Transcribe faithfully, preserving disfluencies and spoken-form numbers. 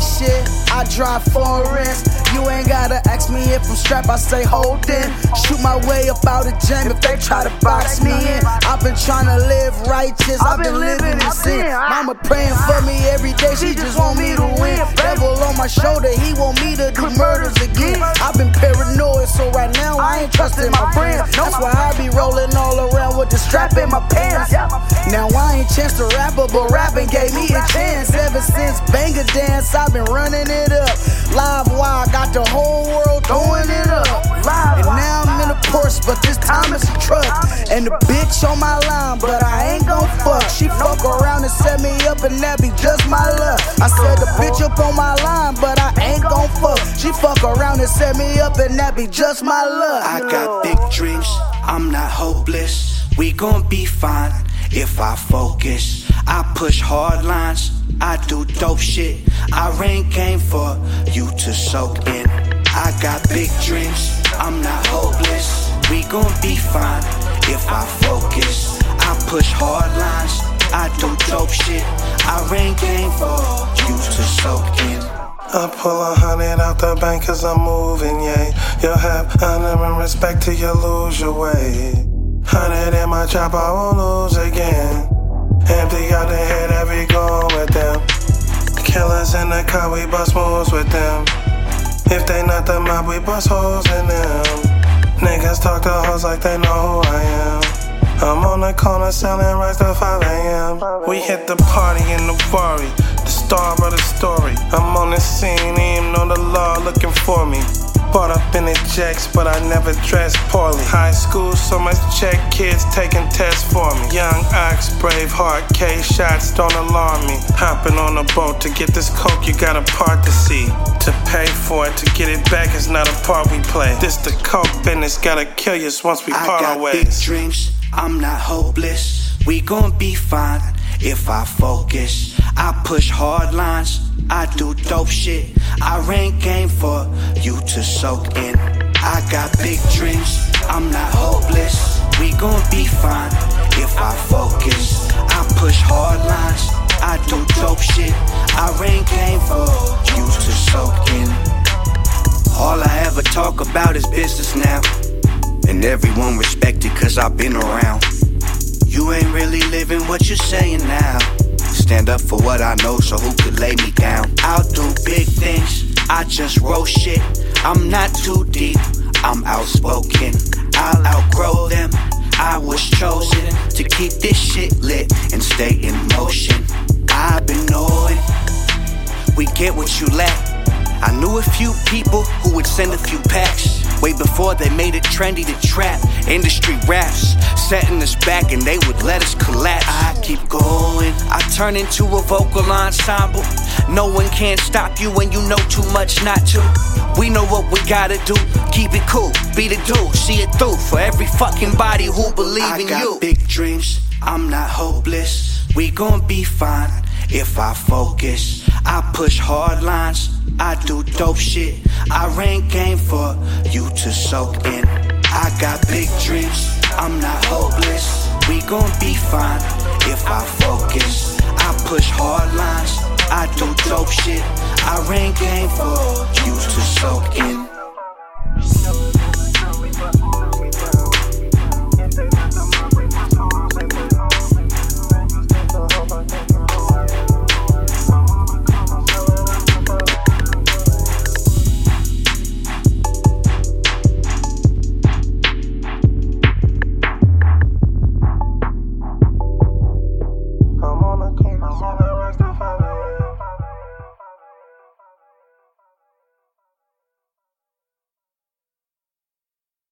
shit, I drive foreigns. You ain't gotta ask me if I'm strapped, I say hold in. Shoot my way up out of jam if they try to box me in. I've been trying to live righteous, I've been living in sin. Mama praying for me every day, she just want me to win. Devil on my shoulder, he want me to do murders again. I've been paranoid, so right now I ain't trusting my friends. That's why I be rolling all around with the strap in my pants. Now I ain't chance to rap, but rapping gave me a chance. Ever since Banger Dance, I've been running it up. Live wire, got the whole world throwing it up. And now I'm in a Porsche, but this time it's a truck. And the bitch on my line, but I ain't gon' fuck. She fuck around and set me up, and that be just my luck. I said the bitch up on my line, but I ain't gon' fuck. She fuck around and set me up, and that be just my luck. I got big dreams, I'm not hopeless. We gon' be fine if I focus. I push hard lines, I do dope shit. I rain game for you to soak in. I got big dreams, I'm not hopeless. We gon' be fine if I focus. I push hard lines, I do dope shit. I rain game for you to soak in. I pull a hundred out the bank cause I'm moving, yeah. You'll have honor and respect till you lose your way. Hundred in my trap, I won't lose again. Empty out the head, every goal with them. Killers in the car, we bust moves with them. If they not the mob, we bust holes in them. Niggas talk to hoes like they know who I am. I'm on the corner selling rice till five A M We hit the party in the Ferrari, the star of the story. I'm on the scene, even on the law looking for me. Bought up in the jacks, but I never dressed poorly. High school, so much check, kids taking tests for me. Young ox, brave heart, K shots don't alarm me. Hopping on a boat to get this coke, you got a part to see. To pay for it, to get it back is not a part we play. This the coke business, gotta kill you once we part our ways. I got big dreams, I'm not hopeless. We gon' be fine if I focus. I push hard lines, I do dope shit. I rain game for you to soak in. I got big dreams, I'm not hopeless. We gon' be fine if I focus. I push hard lines, I do dope shit. I rain game for you to soak in. All I ever talk about is business now, and everyone respect it cause I've been around. You ain't really living what you're saying now. Stand up for what I know, so who could lay me down? I'll do big things, I just roll shit. I'm not too deep, I'm outspoken. I'll outgrow them, I was chosen to keep this shit lit and stay in motion. I've been knowing we get what you lack. I knew a few people who would send a few packs way before they made it trendy to trap. Industry raps setting us back and they would let us collapse. I keep going, I turn into a vocal ensemble. No one can stop you when you know too much not to. We know what we gotta do, keep it cool, be the dude, see it through for every fucking body who believe in you. I got big dreams, I'm not hopeless. We gon' be fine if I focus. I push hard lines, I do dope shit. I rain game for you to soak in. I got big dreams, I'm not hopeless. We gon' be fine if I focus. I push hard lines, I do dope shit. I rain game for you to soak in.